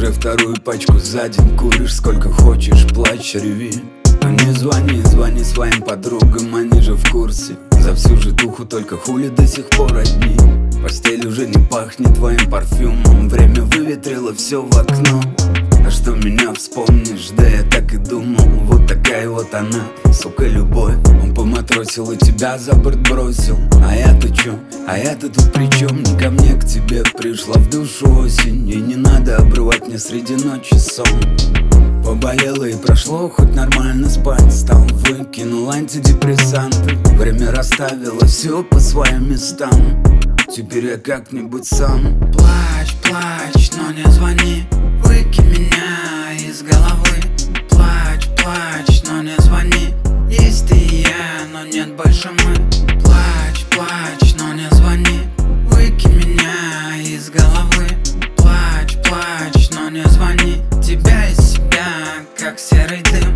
Уже вторую пачку за день куришь, сколько хочешь, плачь, реви. Но не звони, звони своим подругам, они же в курсе. За всю житуху только хули до сих пор одни. Постель уже не пахнет твоим парфюмом, время выветрило все в окно. А что меня вспомнишь, да я так и думал. Вот такая вот она, сука, любовь. Он поматросил и тебя за борт бросил. А я-то чё? А я-то тут при чем? Не ко мне, к тебе пришла в душу осень. И не надо обрывать мне среди ночи сон. Поболело и прошло, хоть нормально спать стал. Выкинул антидепрессанты, время расставило все по своим местам. Теперь я как-нибудь сам. Плачь, плачь, но не звони. Выкинь меня из головы. Плачь, плачь, но не звони. Есть ты и я, но нет больше мы. Плачь, плачь, но не звони. Выкинь меня из головы. Плачь, плачь, но не звони. Тебя из себя, как серый дым.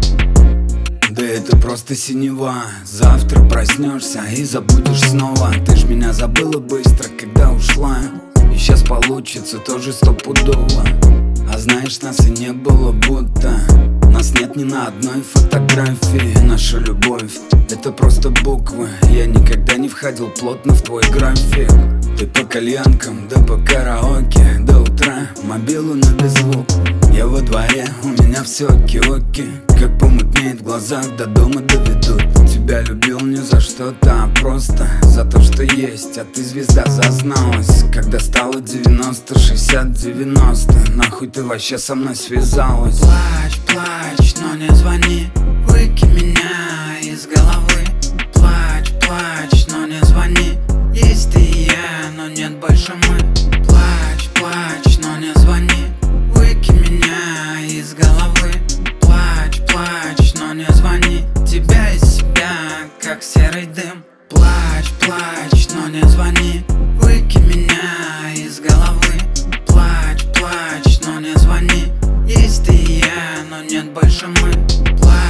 Да это просто синева. Завтра проснешься и забудешь снова. Ты ж меня забыла быстро, когда ушла. И сейчас получится тоже стопудово. А знаешь, нас и не было будто. Нас нет ни на одной фотографии. Наша любовь — это просто буквы. Я никогда не входил плотно в твой график. Ты по кальянкам, да по караоке. До утра мобилу на беззвук. Я во дворе, у меня все оки-оки. Как помутнеет в глазах, до дома доведут. Тебя любил не за что-то, а просто за то, что есть. А ты звезда зазналась, когда стало 90, 60, 90. Нахуй ты вообще со мной связалась? Плачь, плачь, но не звони. Выкинь меня из головы. Плачь, плачь, но не звони. Есть ты и я, но нет больше мы. Плачь, плачь, но не звони. Выкинь меня из головы. Плачь, плачь, но не звони. Тебя из себя, как серый дым. Плачь, плачь, но не звони. Выкинь меня из головы. Плачь, плачь, но не звони. Есть ты и я, но нет больше мы. Плачь,